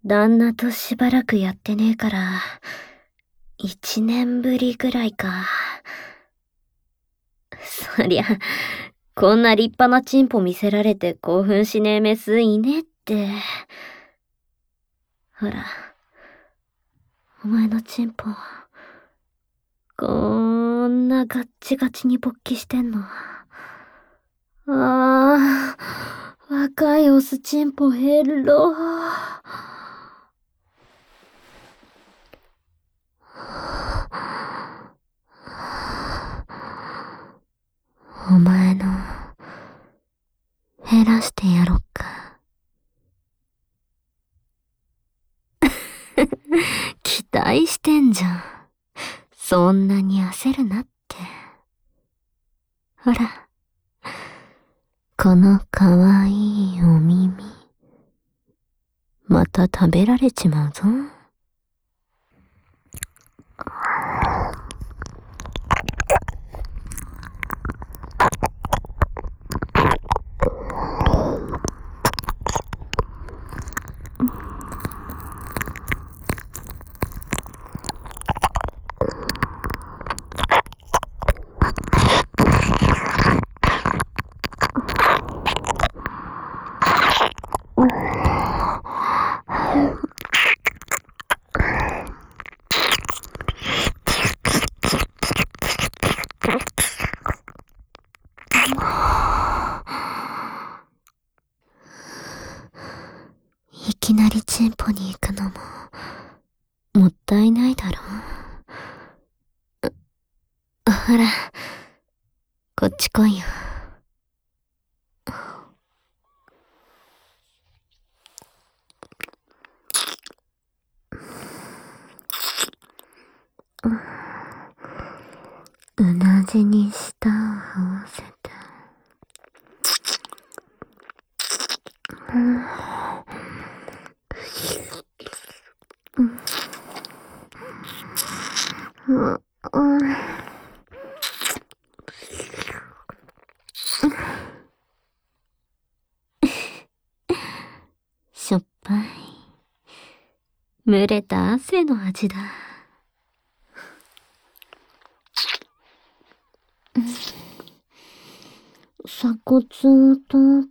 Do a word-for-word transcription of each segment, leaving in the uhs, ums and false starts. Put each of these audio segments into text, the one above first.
旦那としばらくやってねえから、一年ぶりぐらいか。そりゃ、こんな立派なチンポ見せられて興奮しねえメスいねえって。ほら、お前のチンポ、こんなガッチガチに勃起してんの。ああ、若いオスチンポヘロ。お前の、減らしてやろっか。期待してんじゃん。そんなに焦るなって。ほら、このかわいいお耳、また食べられちまうぞ。いきなりチンポに行くのも、もったいないだろ。ほら、こっち来いよ。うなじに舌を合わせて。うんうんしょっぱい。蒸れた汗の味だ。鎖骨を通って。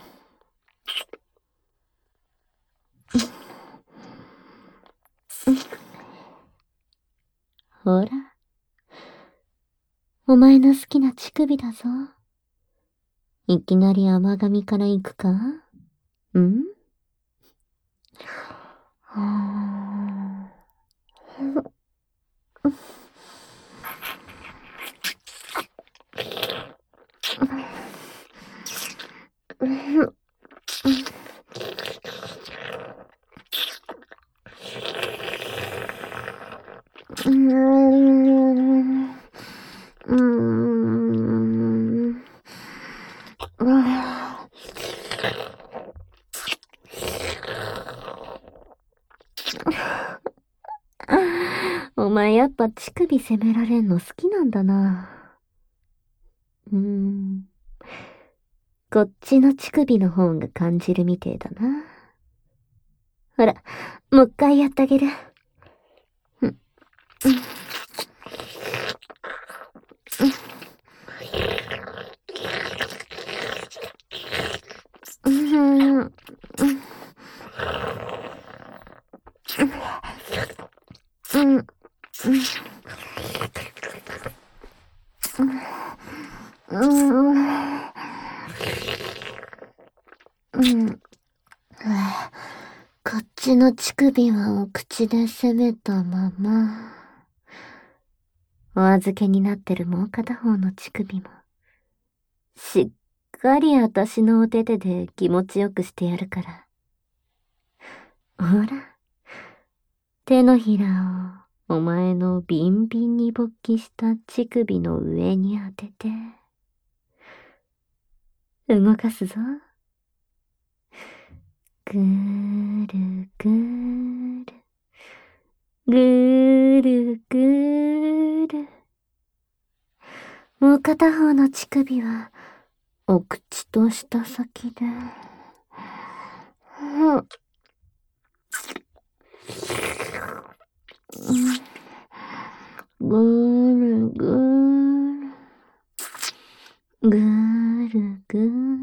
ほら。お前の好きな乳首だぞ。いきなり甘噛みから行くか？ん？はぁ。うーん。うーん。お前やっぱ乳首責められんの好きなんだな。うーん。こっちの乳首の方が感じるみてえだな。ほら、もう一回やってあげる。うん。うん。うん。うん。うん。うん。こっちの乳首はお口で攻めたまま。お預けになってるもう片方の乳首も、しっかり私のお手手で気持ちよくしてやるから。ほら、手のひらをお前のビンビンに勃起した乳首の上に当てて、動かすぞ。ぐーるぐーる。ぐーるぐーる。もう片方の乳首は、お口と舌先で、うん。 ぐるぐる。ぐるぐ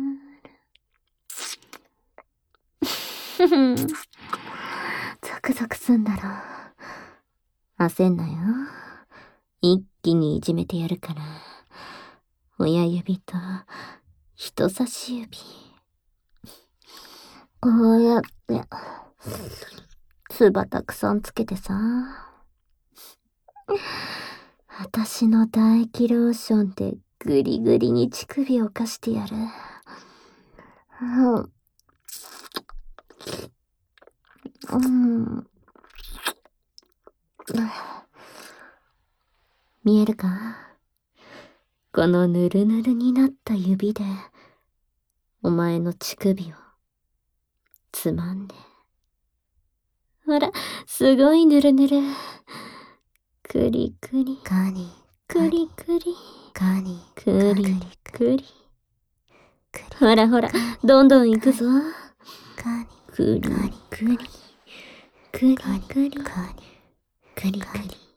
る。ゾクゾクすんだろ。焦んなよ。一気にいじめてやるから。親指と人差し指。こうやって、つばたくさんつけてさ。私の唾液ローションでグリグリに乳首を貸してやる。うん。うん。見えるか？このぬるぬるになった指で、お前の乳首を、つまんで。ほら、すごいぬるぬる。くりくり。 カニ。 くりくり。 カニ。 くりくり。ほらほら、どんどん行くぞ。 カニ。 くりくり。くりくり。くりくり。 カニ。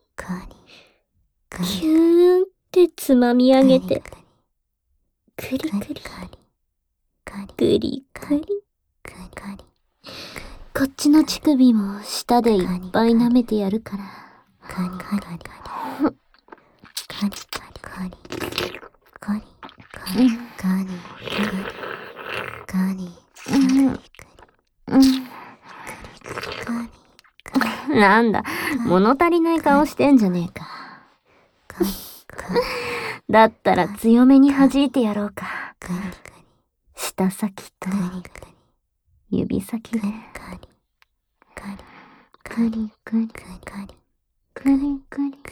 キューンってつまみ上げて。くりくり。くりくり。こっちの乳首も舌でいっぱい舐めてやるから。 カニカニカニカニカニカニカニカニカニカニなんだ、物足りない顔してんじゃねえか。だったら強めに弾いてやろうか。舌先と指先で。クリクリクリクリクリ。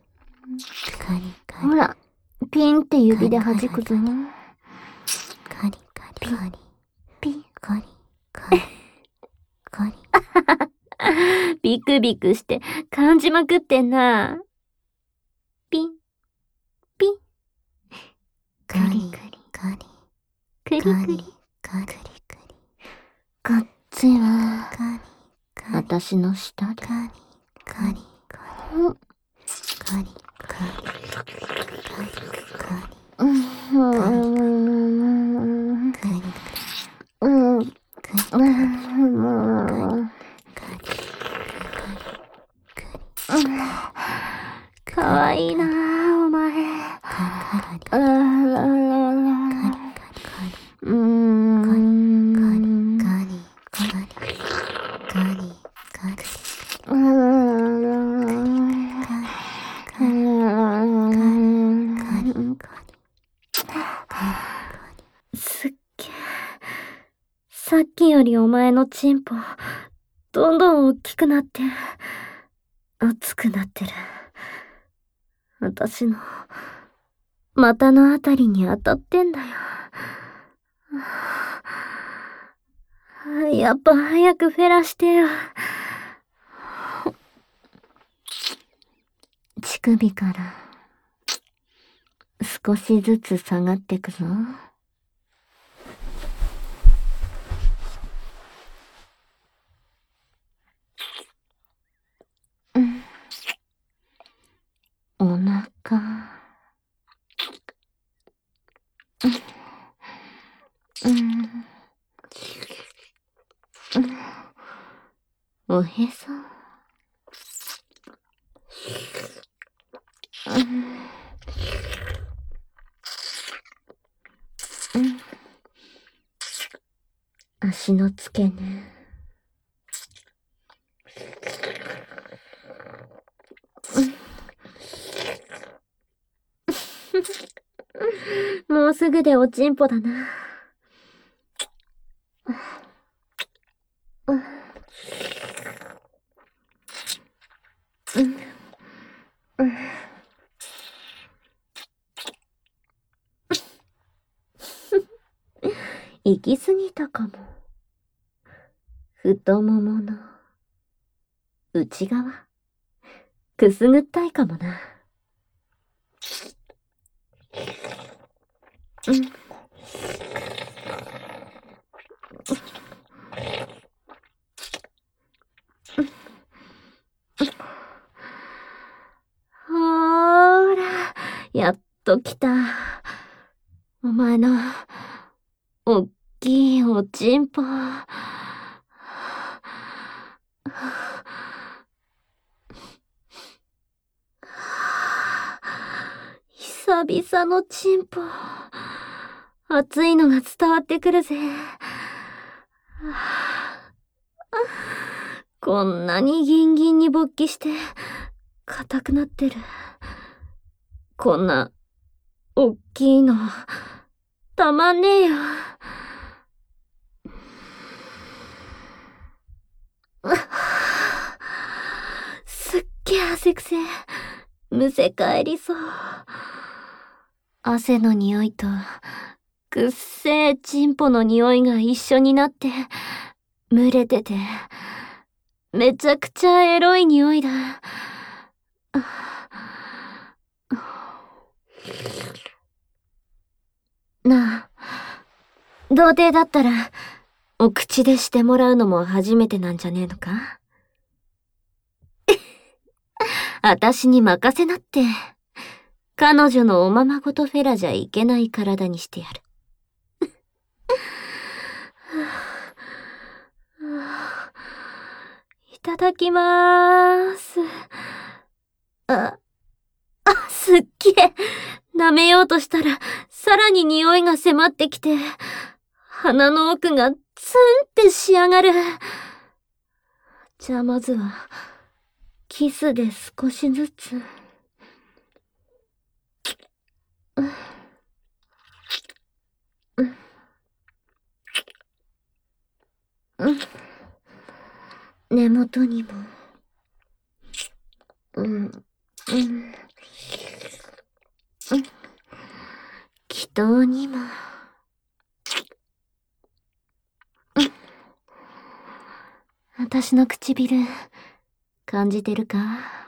ほら、ピンって指で弾くぞ。 カニカニカニピン。 カニカニカニビクビクして感じまくってんな。ピンピン。 カニカニクリクリ。 カニこっちはカニ私の舌で。 カニカニカニカニカニカニうんカニうんかわいいなお前。うーん。 カニカニカニカニうーん。すっげえ。さっきよりお前のチンポ、どんどん大きくなって、熱くなってる。私の、股のあたりに当たってんだよ。やっぱ早くフェラしてよ。乳首から少しずつ下がってくぞ。うん、お腹、うん、うん、おへそ、うん、足の付け根、もうすぐでおちんぽだな。うんうん、行き過ぎたかも。太ももの内側、くすぐったいかもな。うん。 ときた。お前の、おっきいおちんぽ。久々のちんぽ。熱いのが伝わってくるぜ。こんなにギンギンに勃起して、硬くなってる。こんな、おっきいの、たまんねえよ。すっげえ汗くせえ。むせ返りそう。汗の匂いと、くっせえチンポの匂いが一緒になって、蒸れてて、めちゃくちゃエロい匂いだ。なあ、童貞だったら、お口でしてもらうのも初めてなんじゃねえのか？あたしに任せなって。彼女のおままごとフェラじゃいけない体にしてやる。いただきまーす。あ、あ、すっげえ。舐めようとしたら、さらに匂いが迫ってきて、鼻の奥がツンって仕上がる。じゃあまずは、キスで少しずつ。根元にも。うん。うん。気筒にも。私の唇、感じてるか？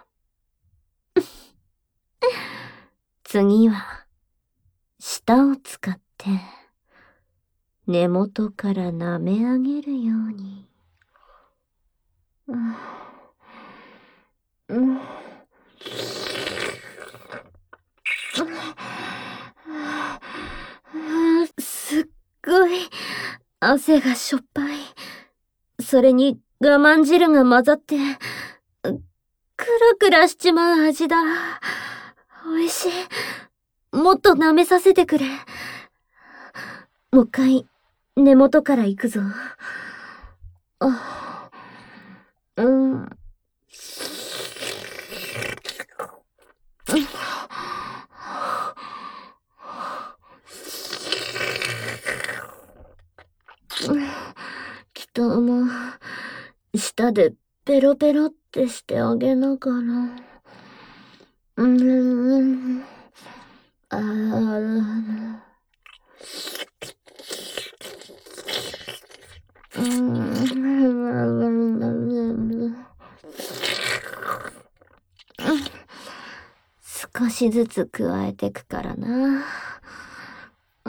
次は、舌を使って、根元から舐め上げるように。うん。うん。すっごい、汗がしょっぱい。それに我慢汁が混ざって、クラクラしちまう味だ。美味しい。もっと舐めさせてくれ。もう一回、根元から行くぞ。あ、うん。きっともう、舌でペロペロってしてあげながら。うーん。あー。うーん。少しずつ加えてくからな。うん。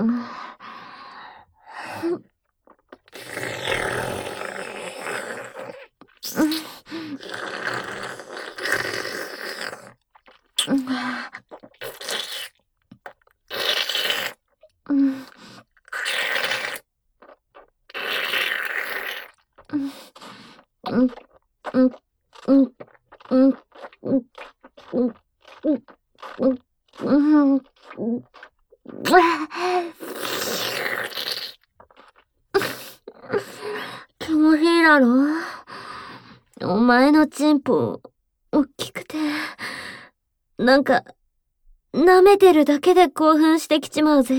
気持ちいいだろ？お前のチンポ、おっきくて、なんか、舐めてるだけで興奮してきちまうぜ。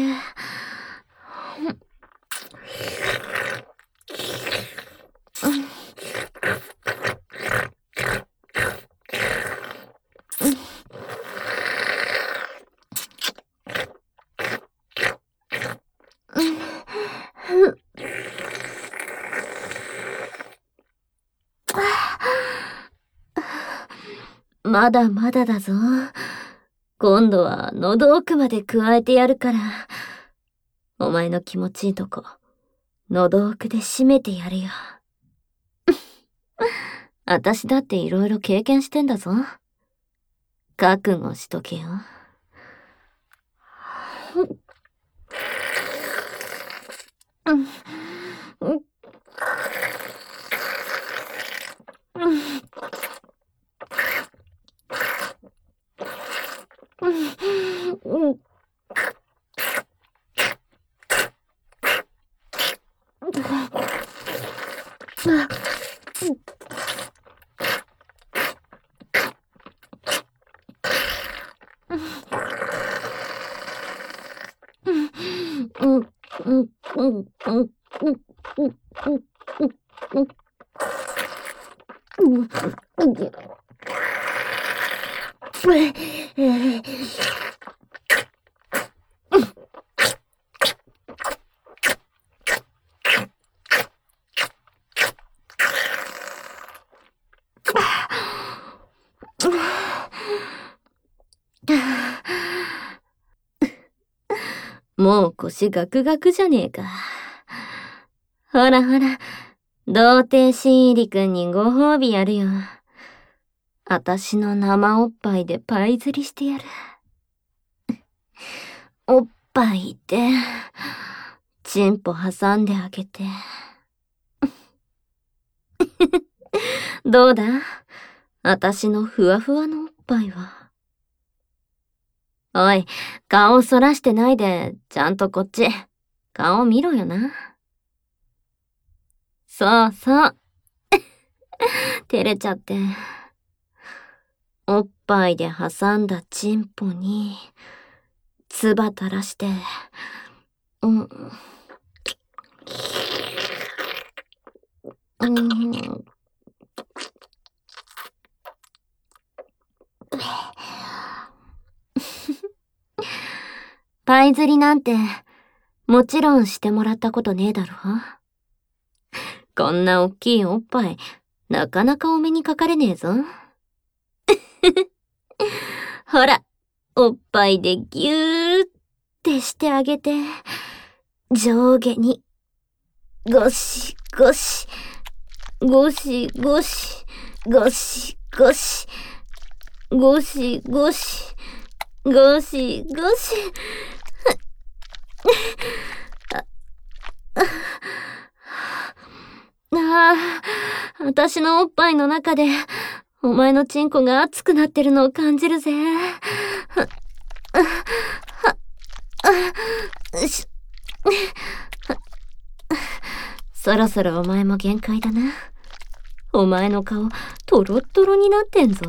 まだまだだぞ。今度は喉奥まで加えてやるから。お前の気持ちいいとこ、喉奥で締めてやるよ。あたしだっていろいろ経験してんだぞ。覚悟しとけよ。 もう腰ガクガクじゃねえか。ほらほら、童貞新入りくんにご褒美やるよ。あたしの生おっぱいでパイ釣りしてやる。おっぱいで、チンポ挟んであげて。どうだ？あたしのふわふわのおっぱいは。おい、顔そらしてないで、ちゃんとこっち。顔見ろよな。そうそう。照れちゃって。おっぱいで挟んだチンポに、唾垂らして、うん。うん。パイ釣りなんて、もちろんしてもらったことねえだろ。こんなおっきいおっぱい、なかなかお目にかかれねえぞ。ほら、おっぱいでぎゅーってしてあげて、上下に、ゴシゴシ、ゴシゴシ、ゴシゴシ、ゴシゴシ、ゴシゴシ。ああ、私のおっぱいの中で、お前のチンコが熱くなってるのを感じるぜ。そろそろお前も限界だな。お前の顔、トロットロになってんぞ。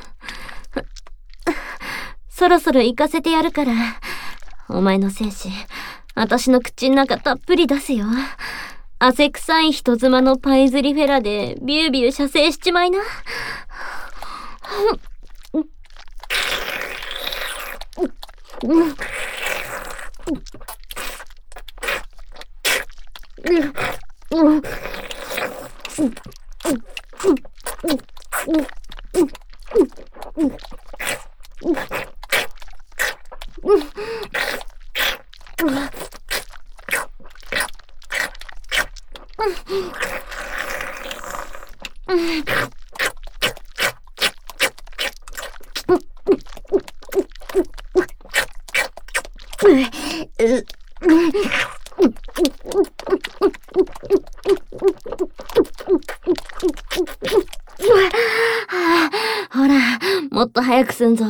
そろそろ行かせてやるから、お前の精子、私の口ん中たっぷり出すよ。汗臭い人妻のパイ釣りフェラでビュービュー射精しちまいな。ほら、もっと早くすんぞ。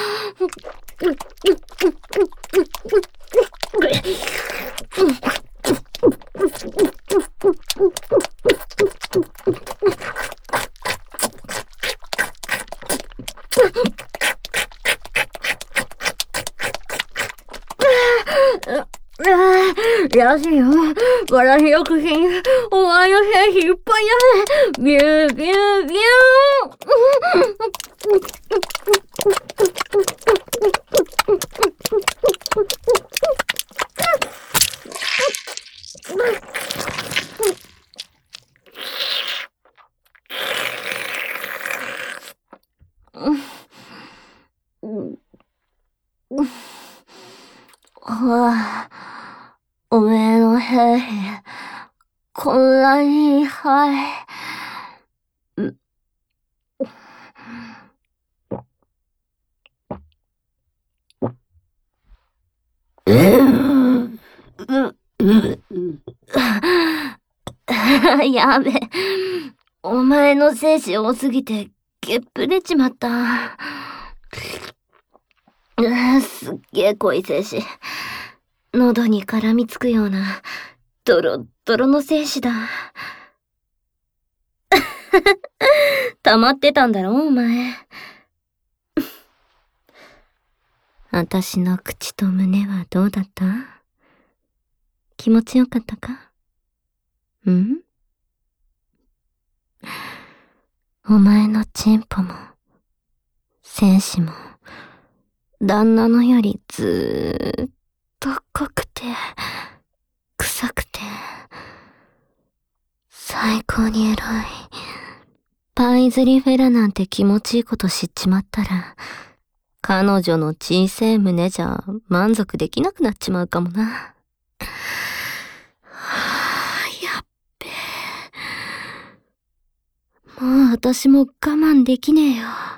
らしいよ。私よくしん、お前の精子いっぱいや。ビュービュービュー。はあ、おめえの精子、こんなにはい。 やべ。お前の精子多すぎて、ゲップ出ちまった。すっげえ濃い精子。喉に絡みつくような、ドロッドロの精子だ。溜まってたんだろ、お前。私の口と胸はどうだった？気持ちよかったか？ん？お前のチンポも、精子も、旦那のよりずーっと濃くて、臭くて、最高にエロい。パイズリフェラなんて気持ちいいこと知っちまったら、彼女の小さい胸じゃ満足できなくなっちまうかもな。はぁ、やっべえ。もう私も我慢できねえよ。